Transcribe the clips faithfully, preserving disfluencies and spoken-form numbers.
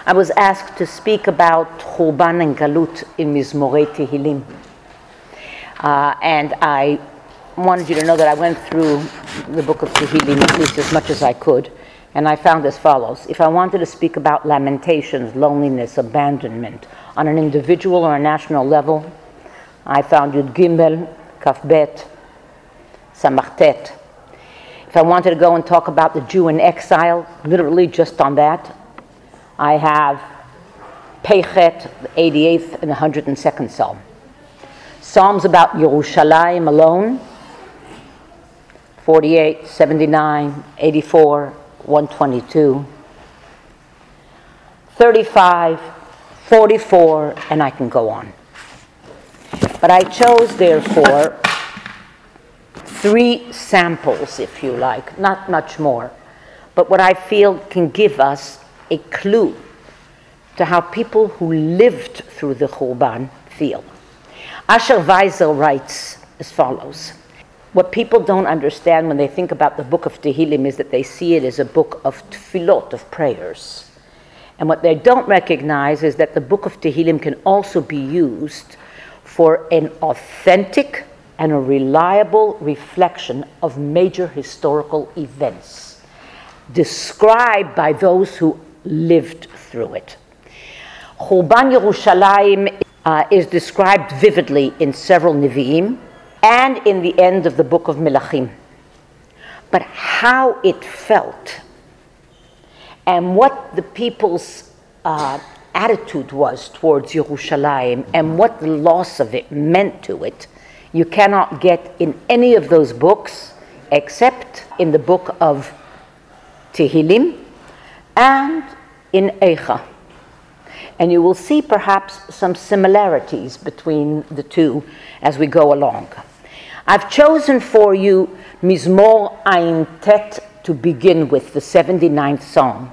I was asked to speak about Churban and Galut in Mizmorei Tehillim. Uh, and I wanted you to know that I went through the book of Tehillim at least as much as I could, and I found as follows. If I wanted to speak about lamentations, loneliness, abandonment on an individual or a national level, I found Yud Gimel, Kaf Bet, Samach Tet. If I wanted to go and talk about the Jew in exile, literally just on that, I have Peichet, the eighty-eighth and one hundred second Psalm. Psalms about Yerushalayim alone, forty-eight, seventy-nine, eighty-four, one twenty-two, thirty-five, forty-four, and I can go on. But I chose, therefore, three samples, if you like, not much more, but what I feel can give us a clue to how people who lived through the Churban feel. Asher Weisel writes as follows. What people don't understand when they think about the book of Tehillim is that they see it as a book of tefillot, of prayers. And what they don't recognize is that the book of Tehillim can also be used for an authentic and a reliable reflection of major historical events described by those who lived through it. Churban Yerushalayim uh, is described vividly in several Nevi'im and in the end of the book of Melachim. But how it felt and what the people's uh, attitude was towards Yerushalayim and what the loss of it meant to it, you cannot get in any of those books except in the book of Tehillim and in Eicha. And you will see perhaps some similarities between the two as we go along. I've chosen for you Mizmor Ayin Tet to begin with, the seventy-ninth Psalm.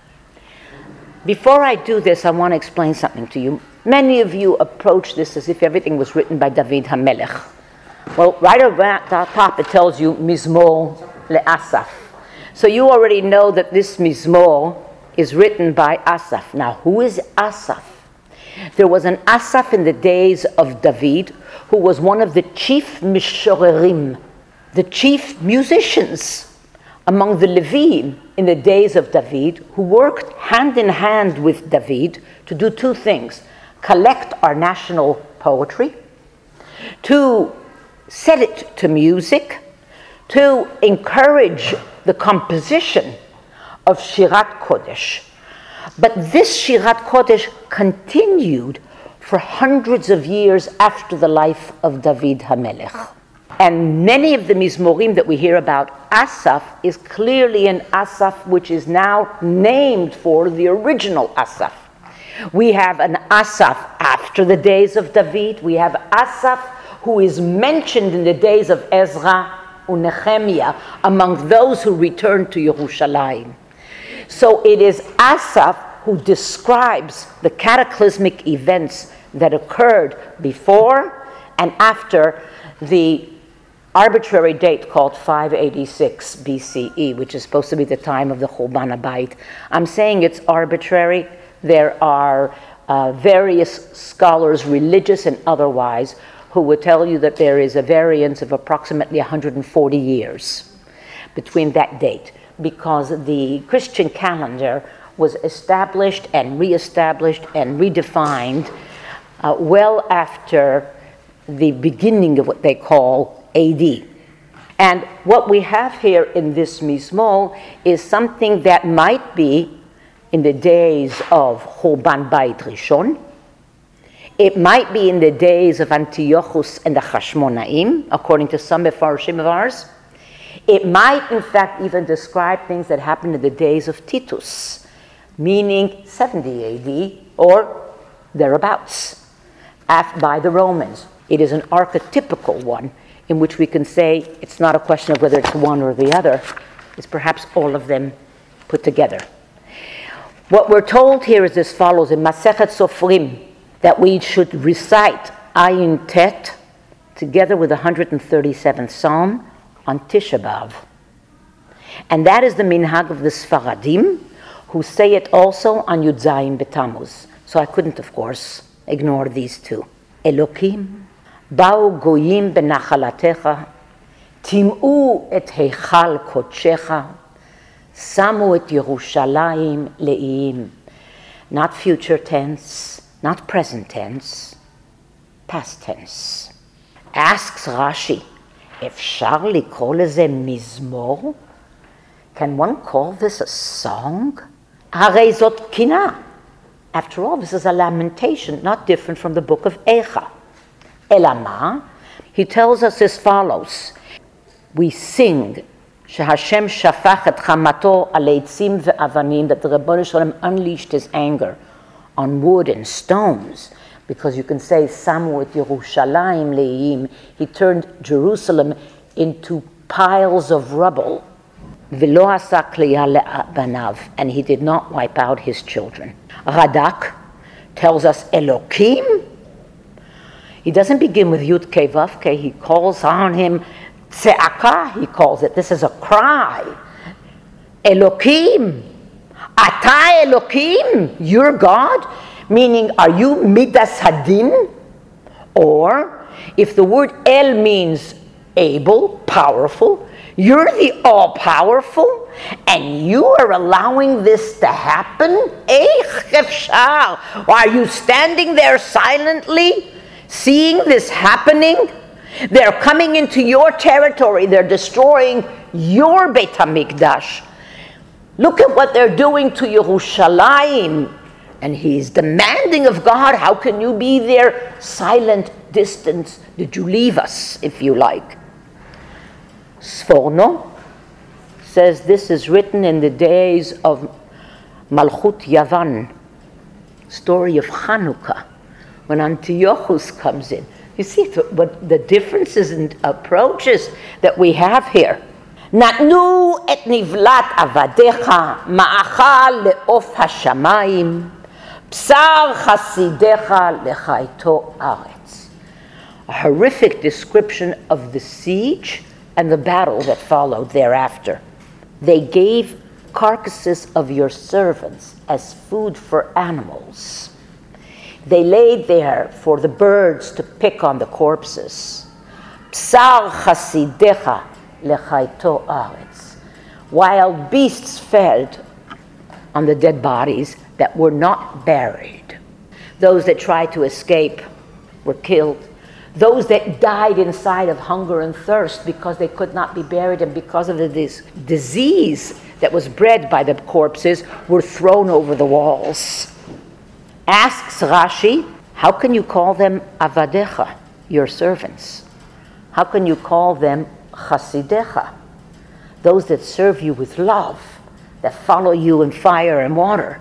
Before I do this, I want to explain something to you. Many of you approach this as if everything was written by David HaMelech. Well, right around the top it tells you Mizmor LeAsaf. So you already know that this Mizmor is written by Asaph. Now, who is Asaph? There was an Asaph in the days of David who was one of the chief mishorerim, the chief musicians among the Levim in the days of David, who worked hand in hand with David to do two things: collect our national poetry, to set it to music, to encourage the composition of Shirat Kodesh. But this Shirat Kodesh continued for hundreds of years after the life of David HaMelech. And many of the Mizmorim that we hear about Asaph is clearly an Asaph which is now named for the original Asaph. We have an Asaph after the days of David. We have Asaph who is mentioned in the days of Ezra and Nehemiah among those who returned to Yerushalayim. So it is Asaph who describes the cataclysmic events that occurred before and after the arbitrary date called five eighty-six B C E, which is supposed to be the time of the Churban HaBayit. I'm saying it's arbitrary. There are uh, various scholars, religious and otherwise, who would tell you that there is a variance of approximately one hundred forty years between that date, because the Christian calendar was established and reestablished and redefined uh, well after the beginning of what they call A D. And what we have here in this Mizmor is something that might be in the days of Churban Bayit Rishon. It might be in the days of Antiochus and the Hashmonaim, according to some Mefarshim of ours. It might, in fact, even describe things that happened in the days of Titus, meaning seventy A D or thereabouts, by the Romans. It is an archetypical one in which we can say it's not a question of whether it's one or the other. It's perhaps all of them put together. What we're told here is as follows in Masechet Sofrim, that we should recite Ayin Tet together with the one hundred thirty-seventh Psalm on Tisha B'Av. And that is the minhag of the Sfaradim, who say it also on Yud Zayin B'Tammuz. So I couldn't, of course, ignore these two. Elokim, ba'u goyim benachalatecha, tim'u et heichal kodshecha, samu et Yerushalayim le'im. Not future tense, not present tense, past tense. Asks Rashi, אפשר לקרוא לזה מזמור? Can one call this a song? הרי זאת קינה. After all, this is a lamentation, not different from the book of Eicha. אלא מה? He tells us as follows. We sing שהשם שפך את חמתו על עצים ואבנים, that the Rebbeinu Shalom unleashed his anger on wood and stones, because you can say Samu et Yerushalayim le'im, he turned Jerusalem into piles of rubble. V'lo asa kliya le'banav, and he did not wipe out his children. Radak tells us Elokim. He doesn't begin with Yud Kei Vav Kei. He calls on him Tze'aka, he calls it. This is a cry. Elokim. Ata Elokim. You're God. Meaning, are you Midas Hadin? Or, if the word El means able, powerful, you're the all-powerful, and you are allowing this to happen? Are you standing there silently, seeing this happening? They're coming into your territory. They're destroying your Beit HaMikdash. Look at what they're doing to Yerushalayim. And he's demanding of God, how can you be there silent, distant? Did you leave us, if you like? Sforno says this is written in the days of Malchut Yavan, story of Hanukkah, when Antiochus comes in. You see what the differences in approaches that we have here. Natnu et nivlat avadecha ma'achal le'of hashamayim Psar chasidecha lechaito aretz. A horrific description of the siege and the battle that followed thereafter. They gave carcasses of your servants as food for animals. They laid there for the birds to pick on the corpses. Psar chasidecha lechaito aretz. Wild beasts fed on the dead bodies that were not buried. Those that tried to escape were killed. Those that died inside of hunger and thirst because they could not be buried, and because of this disease that was bred by the corpses, were thrown over the walls. Asks Rashi, how can you call them avadecha, your servants? How can you call them chasidecha, those that serve you with love, that follow you in fire and water?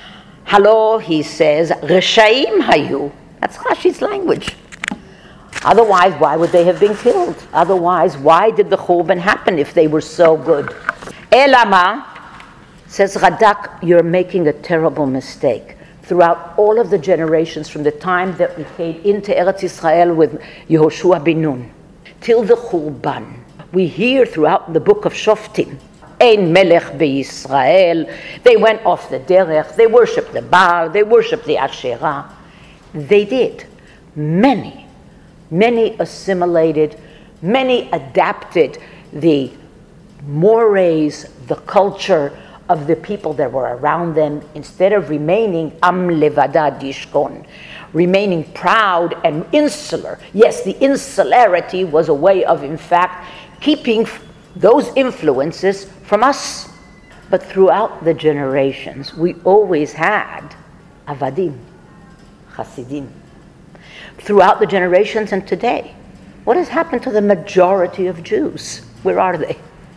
Halo, he says, Reshaim hayu. That's Rashi's language. Otherwise, why would they have been killed? Otherwise, why did the Churban happen if they were so good? Elama, says Radak, you're making a terrible mistake. Throughout all of the generations, from the time that we came into Eretz Yisrael with Yehoshua bin Nun, till the Churban, we hear throughout the book of Shoftim, Ein Melech BeYisrael. They went off the derech. They worshipped the Baal. They worshipped the Asherah. They did. Many, many assimilated, many adapted the mores, the culture of the people that were around them, instead of remaining Am Levada Dishkon, remaining proud and insular. Yes, the insularity was a way of, in fact, keeping those influences from us. But throughout the generations, we always had Avadim, Hasidim. Throughout the generations and today, what has happened to the majority of Jews? Where are they?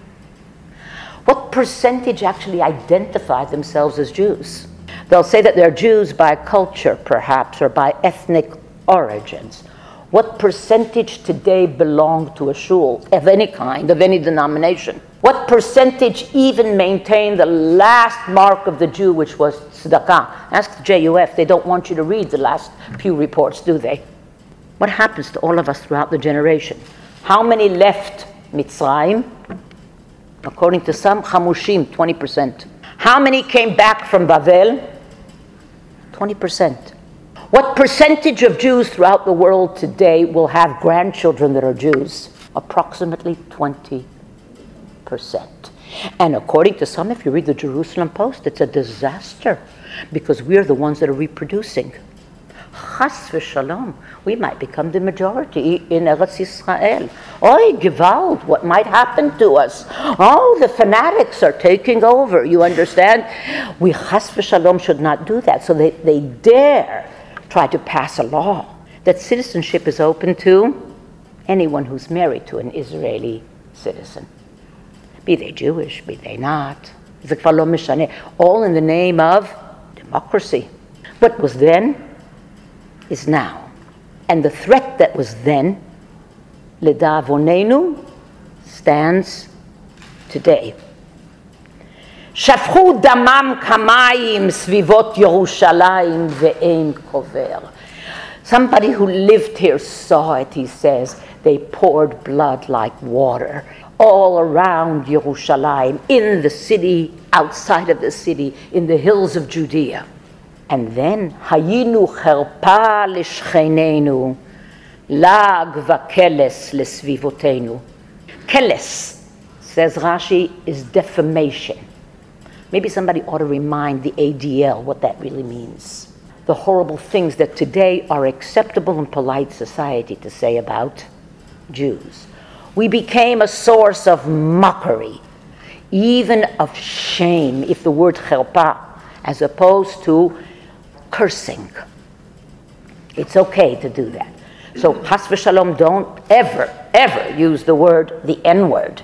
What percentage actually identify themselves as Jews? They'll say that they're Jews by culture, perhaps, or by ethnic origins. What percentage today belong to a shul of any kind, of any denomination? What percentage even maintain the last mark of the Jew, which was tzedakah? Ask the J U F. They don't want you to read the last Pew reports, do they? What happens to all of us throughout the generation? How many left Mitzrayim? According to some, Chamushim, twenty percent. How many came back from Babel? twenty percent. What percentage of Jews throughout the world today will have grandchildren that are Jews? Approximately twenty percent. And according to some, if you read the Jerusalem Post, it's a disaster because we're the ones that are reproducing. Chas v'shalom, we might become the majority in Eretz Yisrael. Oy, Gewalt, what might happen to us? Oh, the fanatics are taking over, you understand? We chas v'shalom should not do that. So they, they dare try to pass a law that citizenship is open to anyone who's married to an Israeli citizen. Be they Jewish, be they not. All in the name of democracy. What was then is now. And the threat that was then, לדאבוננו, stands today. שפכו דמם כמים סביבות ירושלים ואין קובר. Somebody who lived here saw it, he says. They poured blood like water all around Yerushalayim, in the city, outside of the city, in the hills of Judea. And then, hayinu cherpa l'shchenenu, lag v'keles l'svivotenu. Keles, says Rashi, is defamation. Maybe somebody ought to remind the A D L what that really means. The horrible things that today are acceptable in polite society to say about Jews. We became a source of mockery, even of shame, if the word cherpa, as opposed to cursing. It's okay to do that. So, chas v'shalom, don't ever, ever use the word, the N-word.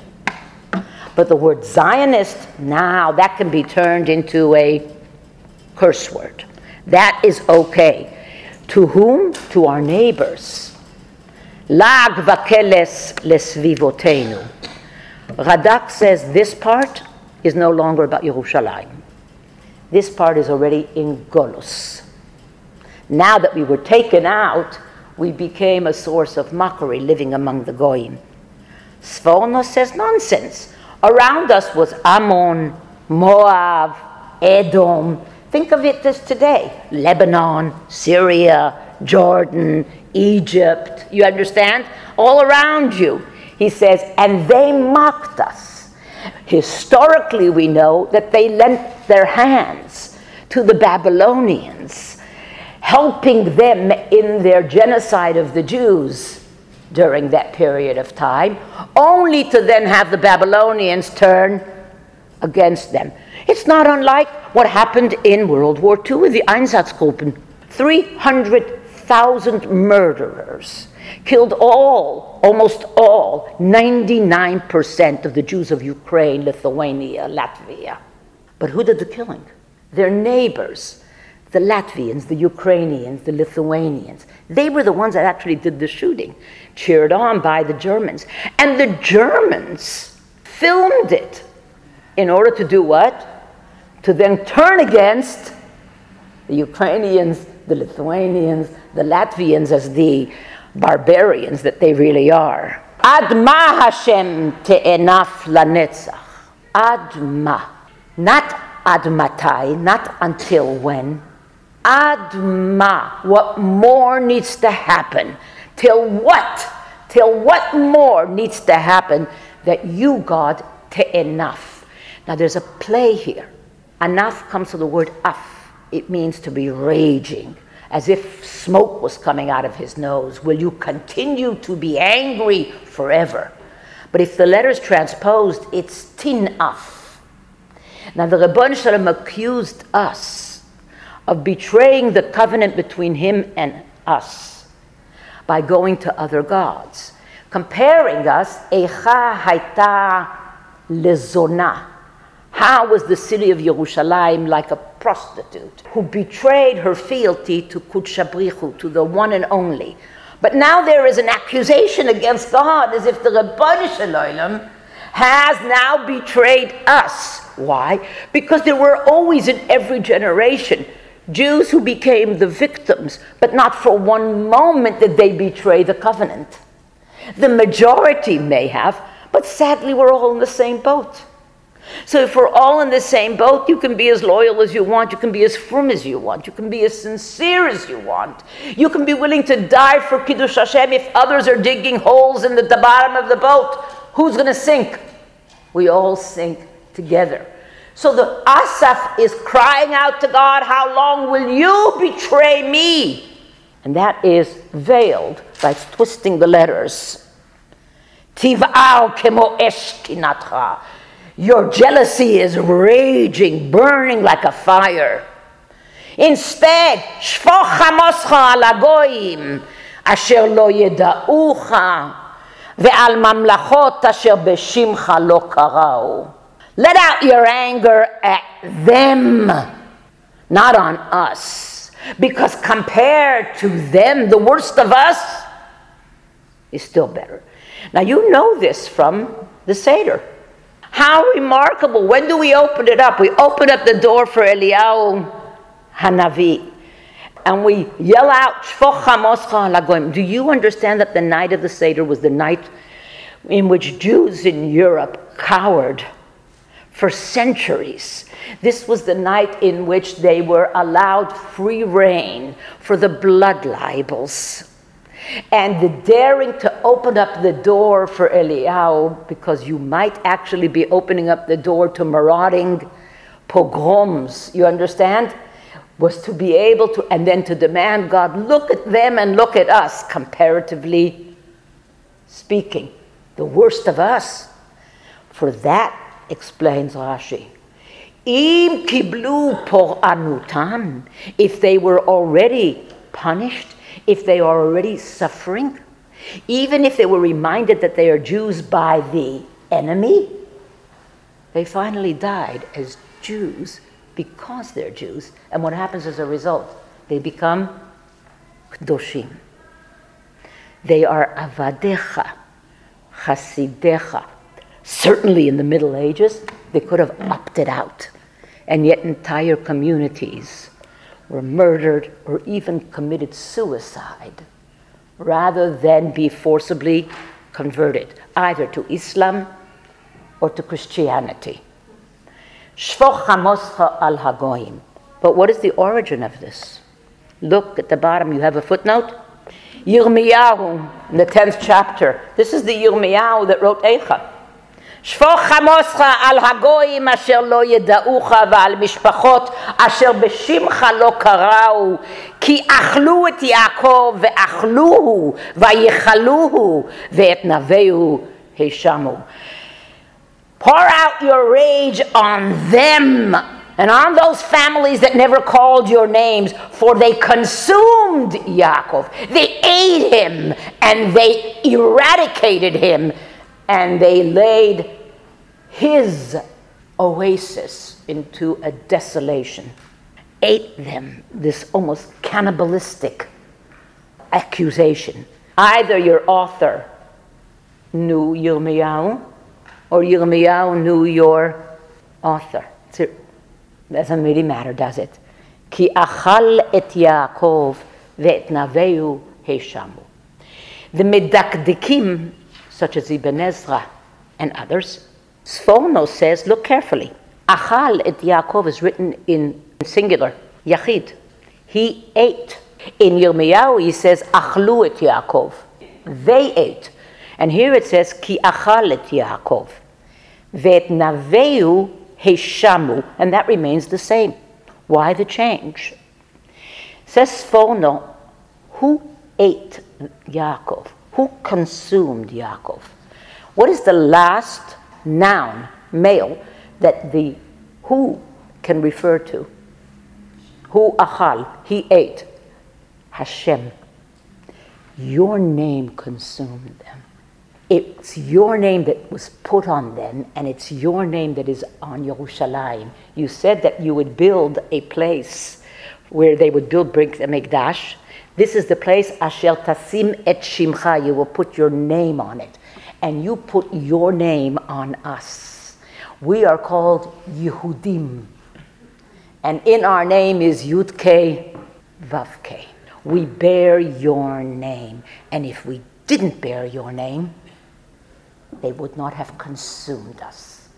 But the word Zionist, now that can be turned into a curse word. That is okay. To whom? To our neighbors. Lag v'keles lesvivotenu. Radak says this part is no longer about Yerushalayim. This part is already in Golos. Now that we were taken out, we became a source of mockery living among the Goyim. Sforno says nonsense. Around us was Ammon, Moab, Edom. Think of it as today. Lebanon, Syria, Jordan, Egypt. You understand? All around you. He says, and they mocked us. Historically, we know that they lent their hands to the Babylonians, helping them in their genocide of the Jews during that period of time, only to then have the Babylonians turn against them. It's not unlike what happened in World War Two with the Einsatzgruppen. three hundred thousand murderers killed all, almost all, ninety-nine percent of the Jews of Ukraine, Lithuania, Latvia. But who did the killing? Their neighbors, the Latvians, the Ukrainians, the Lithuanians. They were the ones that actually did the shooting, cheered on by the Germans. And the Germans filmed it in order to do what? To then turn against the Ukrainians, the Lithuanians, the Latvians as the barbarians that they really are. Ad ma Hashem te'enaf lanetzach. Ad ma. Not ad matai, not until when. Ad ma. What more needs to happen? Till what? Till what more needs to happen that you, God, te'enaf. Now there's a play here. Anaf comes from the word af. It means to be raging, as if smoke was coming out of his nose. Will you continue to be angry forever? But if the letter is transposed, it's tinaf. Now the Rebbeinu Shalom accused us of betraying the covenant between him and us by going to other gods, comparing us, Eicha haita lezona. How was the city of Yerushalayim like a prostitute who betrayed her fealty to Kutchabrichu, to the one and only? But now there is an accusation against God as if the Rebbeinu Shalom has now betrayed us. Why? Because there were always in every generation Jews who became the victims, but not for one moment did they betray the covenant. The majority may have, but sadly we're all in the same boat. So if we're all in the same boat, you can be as loyal as you want, you can be as firm as you want, you can be as sincere as you want. You can be willing to die for Kiddush Hashem if others are digging holes in the, the bottom of the boat. Who's going to sink? We all sink together. So the Asaf is crying out to God, how long will you betray me? And that is veiled by twisting the letters. Tiv'al kemo esh kinatcha. Your jealousy is raging, burning like a fire. Instead, shfoch chamoscha al hagoyim asher lo yeda'ucha ve'al mamlachot asher beshimcha lo karau. Let out your anger at them, not on us. Because compared to them, the worst of us is still better. Now you know this from the Seder. How remarkable. When do we open it up? We open up the door for Eliyahu Hanavi. And we yell out, Shfoch chamoscha al hagoyim. Do you understand that the night of the Seder was the night in which Jews in Europe cowered for centuries? This was the night in which they were allowed free rein for the blood libels. And the daring to open up the door for Eliyahu, because you might actually be opening up the door to marauding pogroms, you understand? Was to be able to, and then to demand, God, look at them and look at us, comparatively speaking. The worst of us. For that, explains Rashi, Im kiblu por'anutam, if they were already punished, if they are already suffering, even if they were reminded that they are Jews by the enemy, they finally died as Jews because they're Jews. And what happens as a result? They become Kedoshim. They are Avadecha, Chasidecha. Certainly in the Middle Ages, they could have opted out. And yet entire communities were murdered or even committed suicide rather than be forcibly converted, either to Islam or to Christianity. Shfoch chamoscha al hagoyim. But what is the origin of this? Look at the bottom, you have a footnote. Yirmiyahu, in the tenth chapter. This is the Yirmiyahu that wrote Eicha. Shfoch chamoscha al hagoyim asher lo yeda'ucha v'al mishpachot asher b'shimcha lo karau ki achlu et Yaakov ve'achluhu v'yichaluhu ve'et naveu heishamu. Pour out your rage on them and on those families that never called your names, for they consumed Yaakov. They ate him and they eradicated him. And they laid his oasis into a desolation. Ate them, this almost cannibalistic accusation. Either your author knew Yirmiyahu, or Yirmiyahu knew your author. It doesn't really matter, does it? Ki achal et Yaakov ve'et naveu heishamu. The medakdekim, such as Ibn Ezra and others, Sforno says, look carefully. Achal et Yaakov is written in singular, Yachid. He ate. In Yirmiyahu he says, Achlu et Yaakov. They ate. And here it says, Ki achal et Yaakov. Ve'et naveu heishamu. And that remains the same. Why the change? Says Sforno, who ate Yaakov? Who consumed Yaakov? What is the last noun, male, that the who can refer to? Who achal, he ate. Hashem. Your name consumed them. It's your name that was put on them, and it's your name that is on Yerushalayim. You said that you would build a place where they would build Brit Hamikdash. This is the place, Asher Tasim et Shimcha, you will put your name on it. And you put your name on us. We are called Yehudim. And in our name is Yud-Kei, Vav-Kei. We bear your name. And if we didn't bear your name, they would not have consumed us.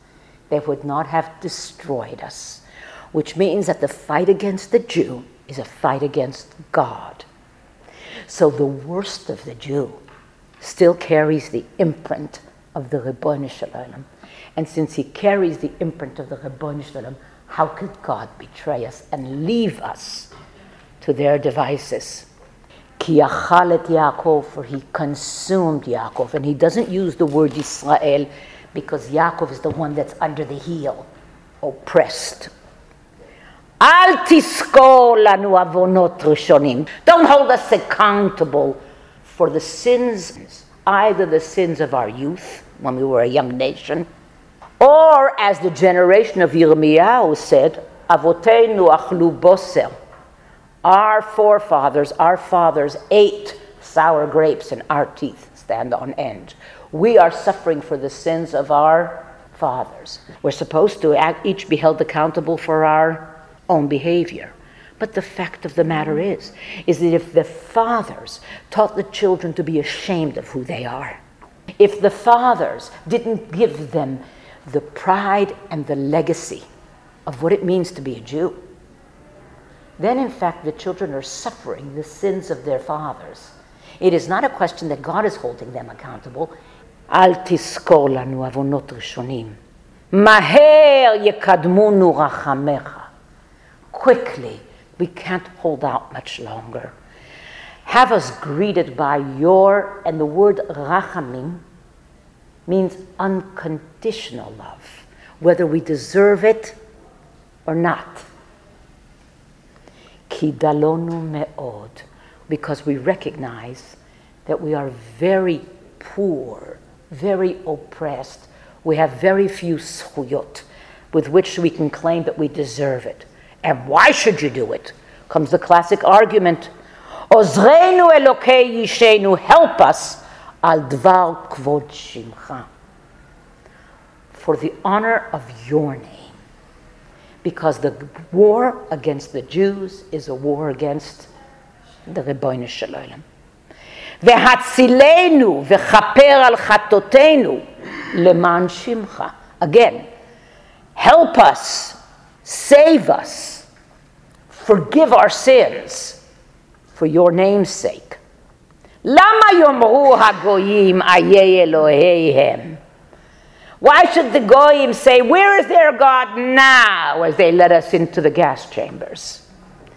they would not have destroyed us, which means that the fight against the Jew is a fight against God. So the worst of the Jew still carries the imprint of the Ribono Shel Olam. And since he carries the imprint of the Ribono Shel Olam, how could God betray us and leave us to their devices? Ki achal et Yaakov, for he consumed Yaakov. And he doesn't use the word Yisrael because Yaakov is the one that's under the heel, oppressed. Al tiskor lanu avonot rishonim. Don't hold us accountable for the sins, either the sins of our youth, when we were a young nation, or as the generation of Yirmiyahu said, Avoteinu achlu boser. Our forefathers, our fathers ate sour grapes and our teeth stand on end. We are suffering for the sins of our fathers. We're supposed to act, each be held accountable for our own behavior. But the fact of the matter is, is that if the fathers taught the children to be ashamed of who they are, if the fathers didn't give them the pride and the legacy of what it means to be a Jew, then in fact the children are suffering the sins of their fathers. It is not a question that God is holding them accountable. Al tiskor lanu avonot rishonim. Maher yekadmunu rachamecha. Quickly, we can't hold out much longer. Have us greeted by your, and the word rachamim means unconditional love, whether we deserve it or not. Ki dalonu me'od, because we recognize that we are very poor, very oppressed. We have very few zchuyot with which we can claim that we deserve it. And why should you do it? Comes the classic argument. Ozreinu Elokei Yishenu, help us, al dvar kvod shimcha, for the honor of your name. Because the war against the Jews is a war against the Ribono Shel Olam. Vehatzilenu vechaper al chatotenu leman shimcha. Again, help us, save us, forgive our sins for your name's sake. Lama yomru hagoyim ayeh Eloheihem. Why should the goyim say, where is their God now, as they let us into the gas chambers?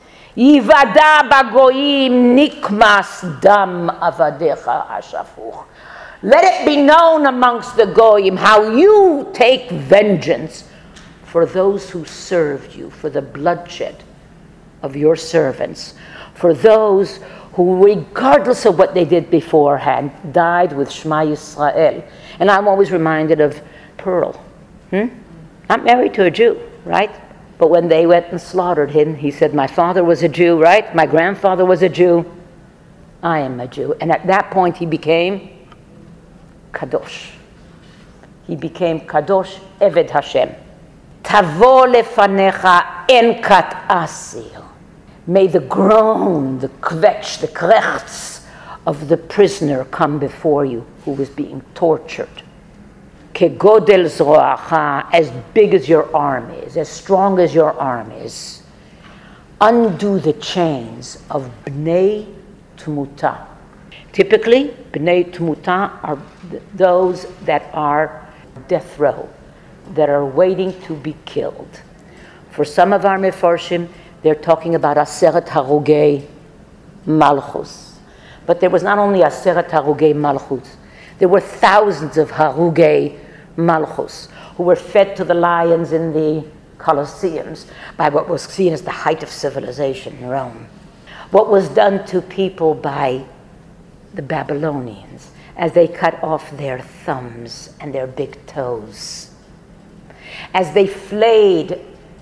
Yivada bagoyim nikmas dam avadecha hashafuch. Let it be known amongst the goyim how you take vengeance for those who served you, for the bloodshed of your servants, for those who, regardless of what they did beforehand, died with Shema Yisrael. And I'm always reminded of Pearl. Hmm? Not married to a Jew, right? But when they went and slaughtered him, he said, my father was a Jew, right? My grandfather was a Jew. I am a Jew. And at that point, he became Kadosh. He became Kadosh Eved Hashem. Tavo lefanecha enkat asir. May the groan, the kvetch, the krechts of the prisoner come before you who was being tortured. Kegodel zroacha, as big as your arm is, as strong as your arm is. Undo the chains of bnei tmuta. Typically, bnei tmuta are th- those that are death row, that are waiting to be killed. For some of our mefarshim, they're talking about Aseret Harugei Malchus. But there was not only Aseret Harugei Malchus, there were thousands of Harugei Malchus who were fed to the lions in the Colosseums by what was seen as the height of civilization in Rome. What was done to people by the Babylonians as they cut off their thumbs and their big toes, as they flayed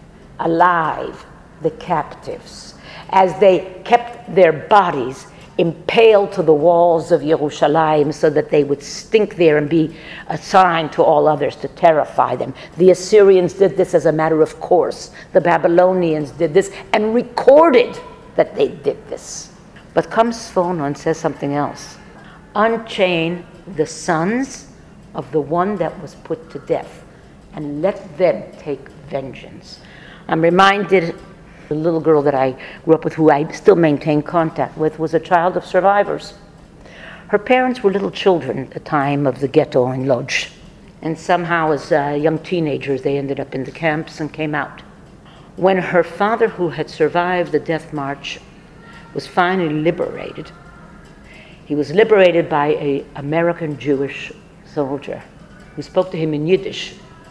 alive the captives, as they kept their bodies impaled to the walls of Yerushalayim so that they would stink there and be a sign to all others to terrify them. The Assyrians did this as a matter of course. The Babylonians did this and recorded that they did this. But comes Sforno and says something else. Unchain the sons of the one that was put to death, and let them take vengeance. I'm reminded the little girl that I grew up with, who I still maintain contact with, was a child of survivors. Her parents were little children at the time of the ghetto in Lodz. And somehow as uh, young teenagers, they ended up in the camps and came out. When her father, who had survived the death march, was finally liberated, he was liberated by an American Jewish soldier who spoke to him in Yiddish.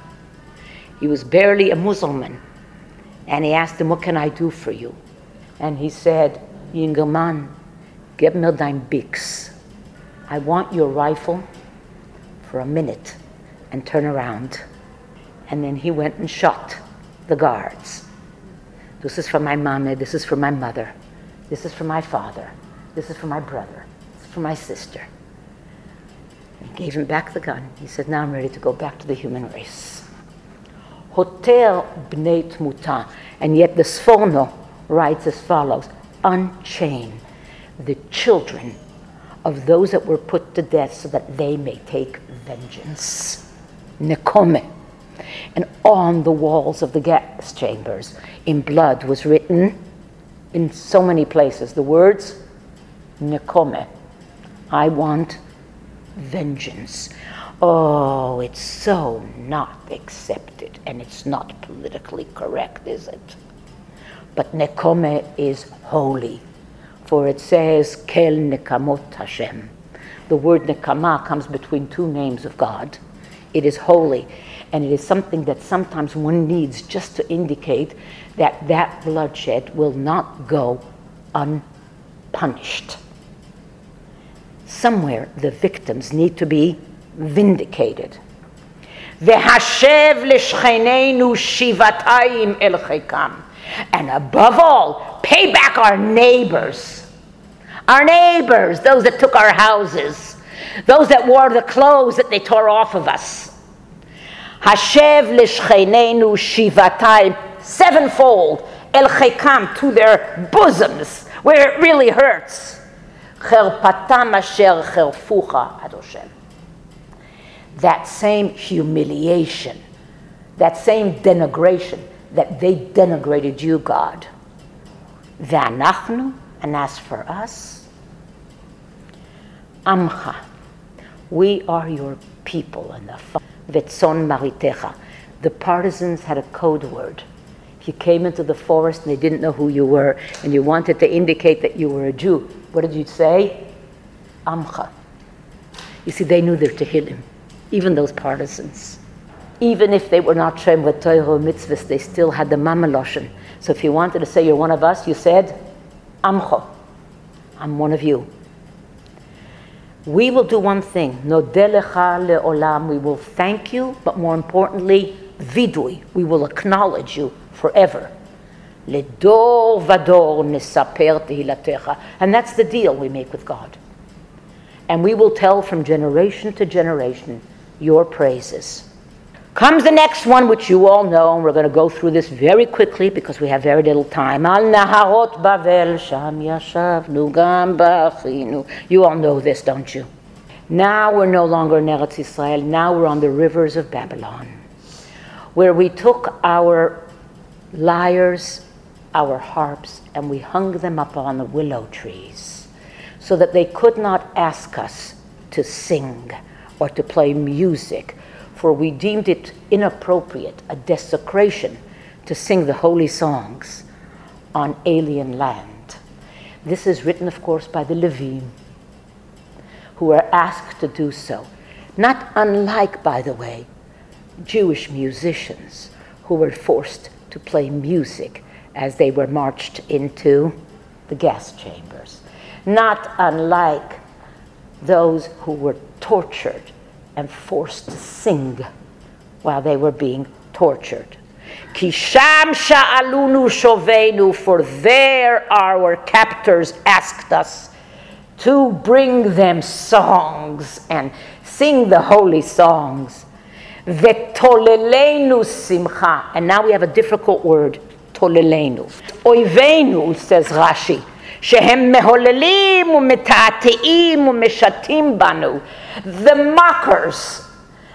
He was barely a Muslim, and he asked him, "What can I do for you?" And he said, "Junger Mann, gib mir dein Bix. I want your rifle for a minute and turn around." And then he went and shot the guards. "This is for my mama, this is for my mother, this is for my father, this is for my brother, this is for my sister." And he gave him back the gun. He said, "Now I'm ready to go back to the human race." Hotel bnei tmuta. And yet the Sforno writes as follows: "Unchain the children of those that were put to death so that they may take vengeance." Nekome. And on the walls of the gas chambers in blood was written in so many places the words Nekome. I want vengeance. Oh, it's so not accepted, and it's not politically correct, is it? But Nekome is holy, for it says Kel Nekamot Hashem. The word Nekama comes between two names of God. It is holy, and it is something that sometimes one needs just to indicate that that bloodshed will not go unpunished. Somewhere the victims need to be vindicated. V'hashev l'shcheneinu shivatayim el chekam. And above all, pay back our neighbors. Our neighbors, those that took our houses, those that wore the clothes that they tore off of us. Hashev l'shcheneinu shivatayim, sevenfold, el chekam, to their bosoms, where it really hurts. Cherpatam asher cherfucha ad Hashem. That same humiliation, that same denigration, that they denigrated you, God. Ve'anachnu, and as for us, Amcha, we are your people, and the Vetzon Maritecha. The partisans had a code word. If you came into the forest and they didn't know who you were, and you wanted to indicate that you were a Jew, what did you say? Amcha. You see, they knew their Tehillim, even those partisans. Even if they were not Shem with Torah or mitzvahs, they still had the Mamaloshen. So if you wanted to say you're one of us, you said, Amcha, I'm one of you. We will do one thing, Nodeh lecha le'olam, we will thank you, but more importantly, vidui, we will acknowledge you forever. Ledor vador nesaper tehilatecha. And that's the deal we make with God. And we will tell from generation to generation your praises. Comes the next one, which you all know, and we're going to go through this very quickly because we have very little time. Al naharot Bavel sham yashavnu gam ba'achinu. You all know this, don't you? Now we're no longer in Eretz Yisrael. Now we're on the rivers of Babylon, where we took our lyres, our harps, and we hung them up on the willow trees so that they could not ask us to sing or to play music, for we deemed it inappropriate, a desecration, to sing the holy songs on alien land. This is written, of course, by the Levim, who were asked to do so. Not unlike, by the way, Jewish musicians who were forced to play music as they were marched into the gas chambers. Not unlike those who were tortured and forced to sing while they were being tortured. Ki sham sha'alunu shoveinu, for there our captors asked us to bring them songs and sing the holy songs. Vetoleleinu simcha. And now we have a difficult word, toleleinu. Oivenu, says Rashi, shehem meholelim umeta'ateim umeshatim banu. The mockers,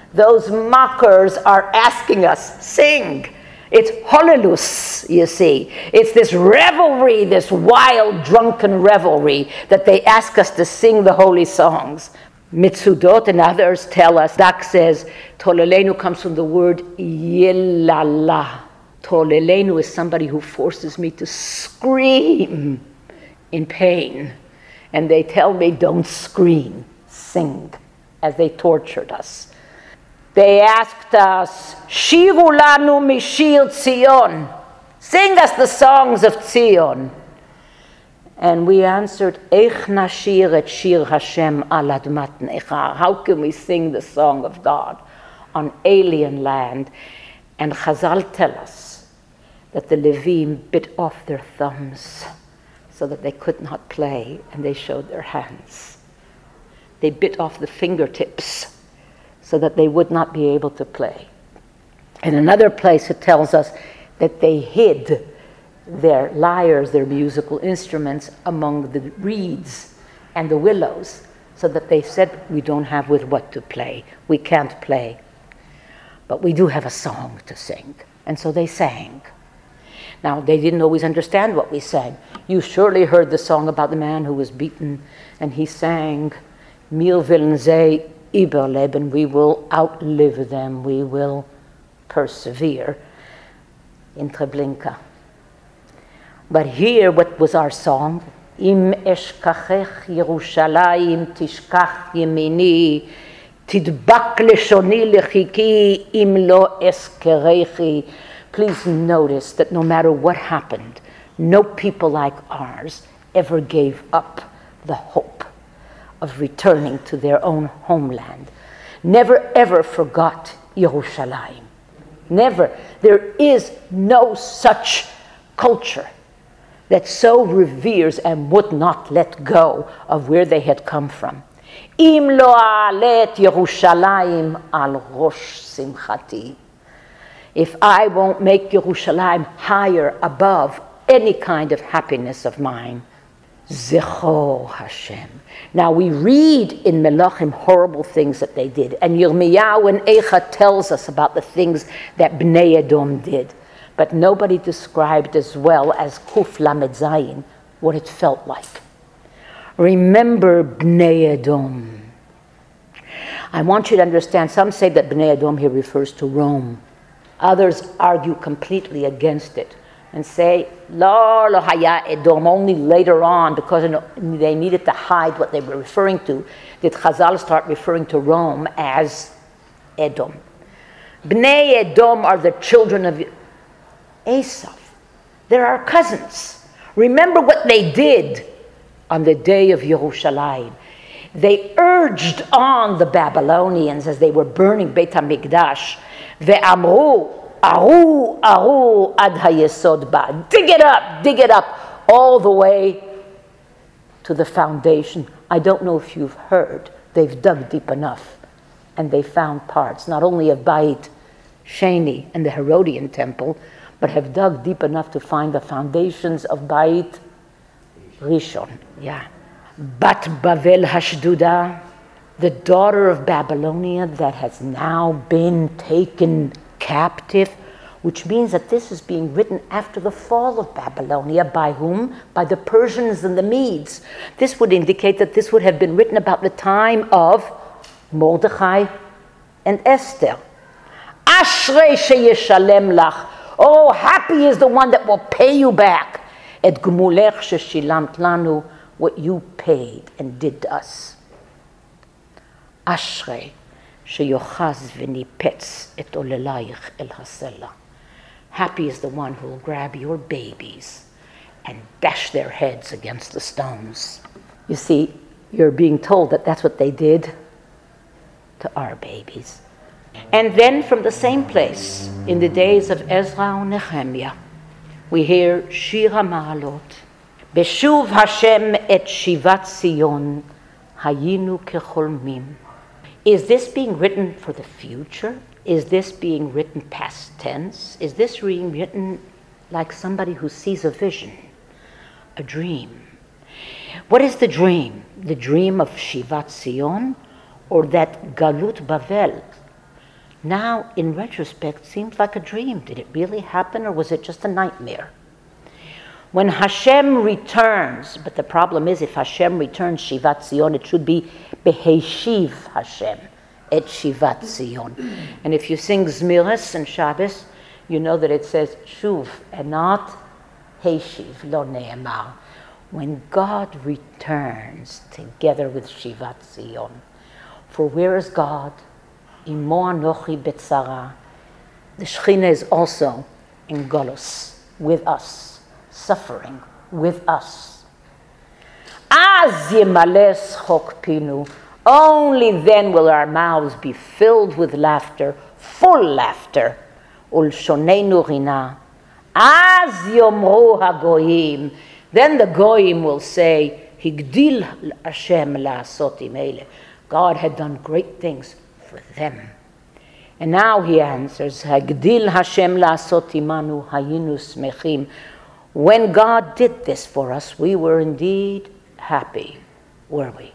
Those mockers are asking us, sing. It's Holelus, you see. It's this revelry, this wild, drunken revelry that they ask us to sing the holy songs. Mitzudot and others tell us, Dak says, Tolelenu comes from the word Yelala. Tolelenu is somebody who forces me to scream in pain. And they tell me, don't scream, sing, as they tortured us. They asked us, Shiru lanu mishir Tzion, sing us the songs of Tzion. And we answered, Eich nashir et shir Hashem al admat necha. How can we sing the song of God on alien land? And Chazal tell us that the Levim bit off their thumbs so that they could not play, and they showed their hands. They bit off the fingertips so that they would not be able to play. In another place it tells us that they hid their lyres, their musical instruments, among the reeds and the willows, so that they said, we don't have with what to play. We can't play. But we do have a song to sing. And so they sang. Now, they didn't always understand what we sang. You surely heard the song about the man who was beaten, and he sang, Mir willen sie überleben, we will outlive them, we will persevere, in Treblinka. But here, what was our song? Im eshkachech Yerushalayim tishkach yemini, tidbak leshoni lechiki, im lo eskerechi. Please notice that no matter what happened, no people like ours ever gave up the hope of returning to their own homeland. Never ever forgot Yerushalayim. Never. There is no such culture that so reveres and would not let go of where they had come from. Im lo a'alet Yerushalayim al rosh simchati. If I won't make Yerushalayim higher above any kind of happiness of mine, Zechor Hashem. Now we read in Melachim horrible things that they did, and Yirmiyahu and Eicha tells us about the things that Bnei Edom did, but nobody described as well as Kuf Lamed Zayin what it felt like. Remember Bnei Edom. I want you to understand, some say that Bnei Edom here refers to Rome. Others argue completely against it and say, Lo lo haya Edom, only later on, because they needed to hide what they were referring to, did Chazal start referring to Rome as Edom. Bnei Edom are the children of Esau. They're our cousins. Remember what they did on the day of Yerushalayim. They urged on the Babylonians as they were burning Beit HaMikdash, Ve'amru, aru, aru, ad hayesod ba. Dig it up, dig it up, all the way to the foundation. I don't know if you've heard, they've dug deep enough, and they found parts, not only of Beit Sheni and the Herodian temple, but have dug deep enough to find the foundations of Beit Rishon. Yeah. Bat Bavel Hashduda, the daughter of Babylonia that has now been taken captive, which means that this is being written after the fall of Babylonia. By whom? By the Persians and the Medes. This would indicate that this would have been written about the time of Mordechai and Esther. Ashrei sheyeshalem lach. Oh, happy is the one that will pay you back. Et gmulech sheshilamt lanu, what you paid and did to us. Ashrei sheyochaz v'nipetz et olelaych el hasela. Happy is the one who will grab your babies and bash their heads against the stones. You see, you're being told that that's what they did to our babies. And then from the same place, in the days of Ezra and Nehemiah, we hear Shir HaMa'alot. Beshuv Hashem et Shivat Zion, hayinu kecholmim. Is this being written for the future? Is this being written past tense? Is this being written like somebody who sees a vision, a dream? What is the dream? The dream of Shivat Zion, or that Galut Bavel now in retrospect seems like a dream. Did it really happen, or was it just a nightmare? When Hashem returns, but the problem is if Hashem returns Shivat Zion, it should be Beheshiv Hashem et Shivat Zion. And if you sing Zmiris and Shabbos, you know that it says Shuv and not Heshiv, lo ne'emar. When God returns together with Shivat Zion. For where is God? Imo anochi betzara. The Shekhinah is also in Golus, with us, suffering with us. Az yimales chok pinu. Only then will our mouths be filled with laughter, full laughter. Ul shonenu rina. Az yomru hagoyim. Then the goyim will say, Higdil Hashem la'asot imele. God had done great things for them. And now he answers, Hagdil Hashem la'asot imanu hayinu smechim. When God did this for us, we were indeed happy, were we?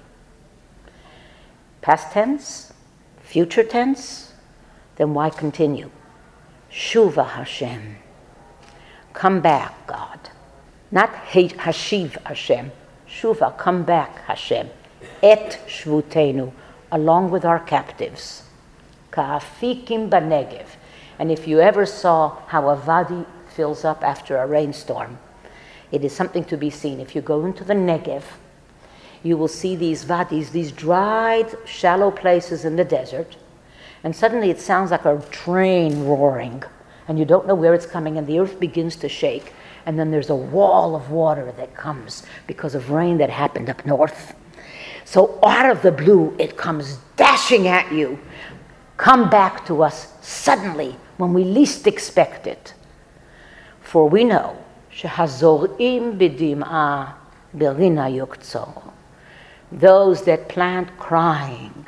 Past tense? Future tense? Then why continue? Shuva Hashem. Come back, God. Not Hashiv Hashem. Shuva, come back, Hashem. Et shvutenu, along with our captives. Ka'afikim b'negev. And if you ever saw how a vadi fills up after a rainstorm, it is something to be seen. If you go into the Negev, you will see these vadis, these dried, shallow places in the desert, and suddenly it sounds like a train roaring, and you don't know where it's coming, and the earth begins to shake, and then there's a wall of water that comes because of rain that happened up north. So out of the blue, it comes dashing at you. Come back to us suddenly when we least expect it. For we know, shehazorim b'dim'ah berina yuktzor. Those that plant crying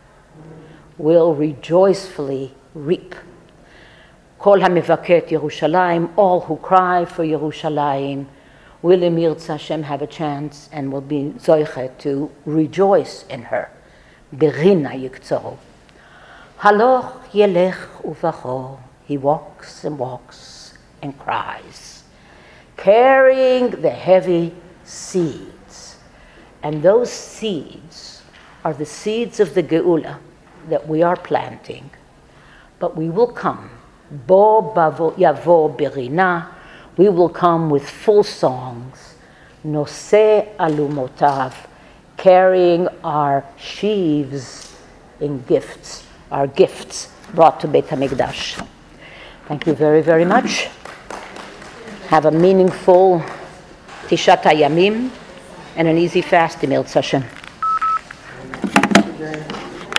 will rejoicefully reap. Kol hamivaket Yerushalayim, all who cry for Yerushalayim, will im yirtzeh Hashem have a chance and will be zoichet to rejoice in her. Berina yuktzor. Haloch yelech uvachor. He walks and walks and cries, carrying the heavy seeds. And those seeds are the seeds of the Geula that we are planting. But we will come, bo bavo yavo berina, we will come with full songs, noseh alumotav, carrying our sheaves in gifts, our gifts brought to Beit HaMikdash. Thank you very, very much. Have a meaningful Tishat HaYamim and an easy fast, Emil Tzashem.